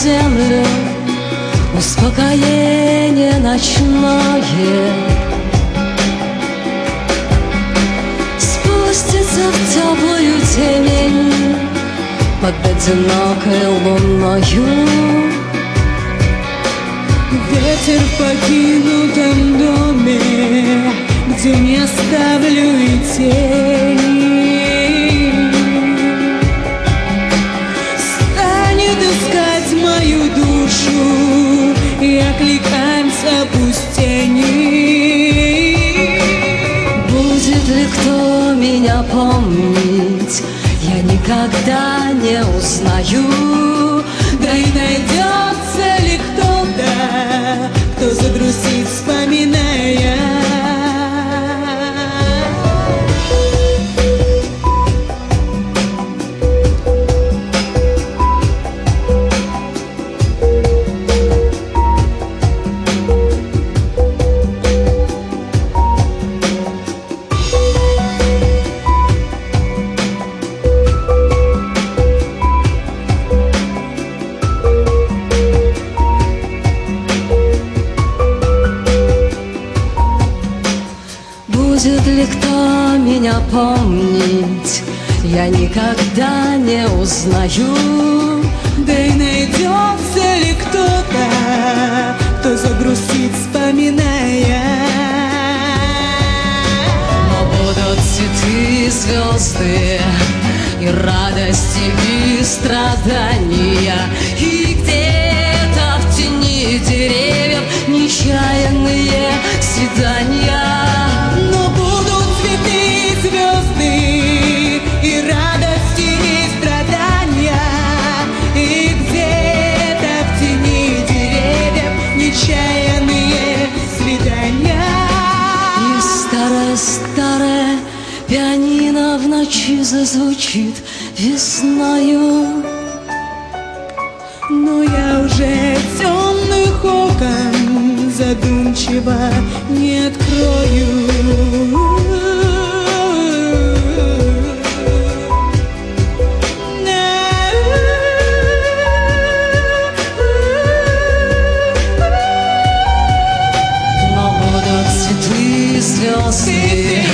землю успокоение ночное. Спустится в теплую темень под одинокой луною. Ветер в покинутом доме, где не оставлю и тени, станет искать мою душу и окликать запустение. Будет ли кто меня помнить, я никогда не узнаю. Да и найдется ли кто-то, кто загрустит, вспоминая. Будет ли кто меня помнить, я никогда не узнаю. Да и найдется ли кто-то, кто загрустит, вспоминая. Но будут цветы и звезды, и радости, и страдания, и где-то в тени деревьев нечаянные свидания. Но будут цветы и звезды, и радости, и страдания, и где-то в тени деревьев нечаянные свидания. И старое-старое пианино в ночи зазвучит весною. Но я уже темных окон задумчиво не открою. Но будут цветы и звезды,